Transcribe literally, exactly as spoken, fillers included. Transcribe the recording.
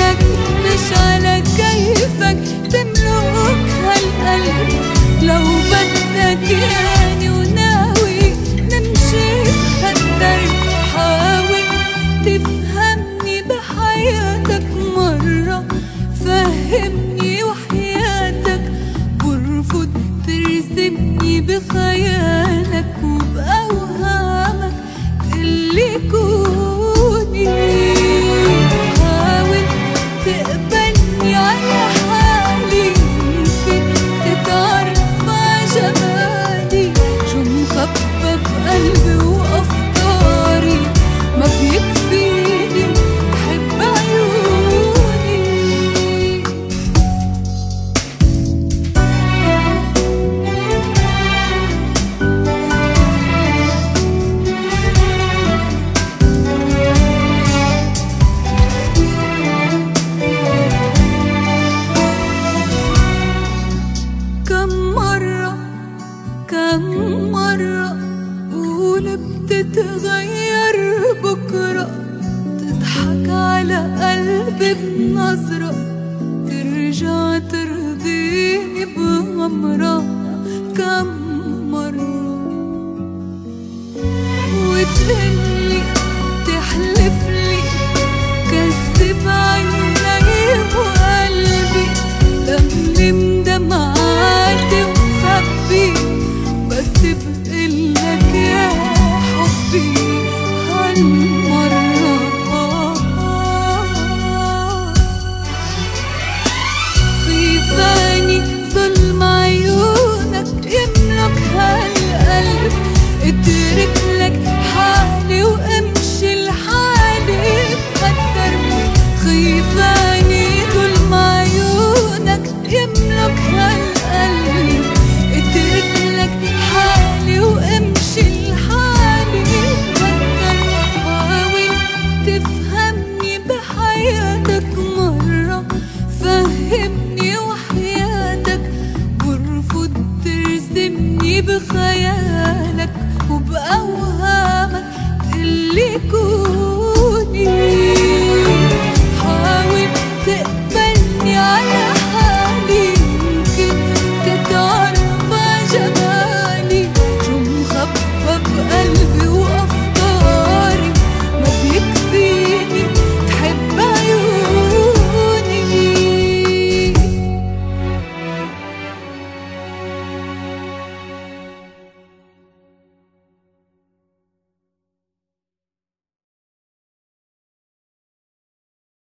انك مش على كيفك تملكها القلب. لو بدك يعني وناوي نمشي بهالدرب، حاول تفهمني بحياتك مرة، فهمني وحياتك، وارفض ترسمني بخيالك وبأوهامك تقلي كوني. حاول تقبلني على حالي، يمكن تتعرف ع جمالي. شو مخبى بقلبي وأفكاري ما بيكفيني بحب عيوني. كم مرة كم مرة قول بتتغير بكرة، تضحك على قلبي بنظرة، ترجع ترضيني بغمرة. كم مرة وتقلي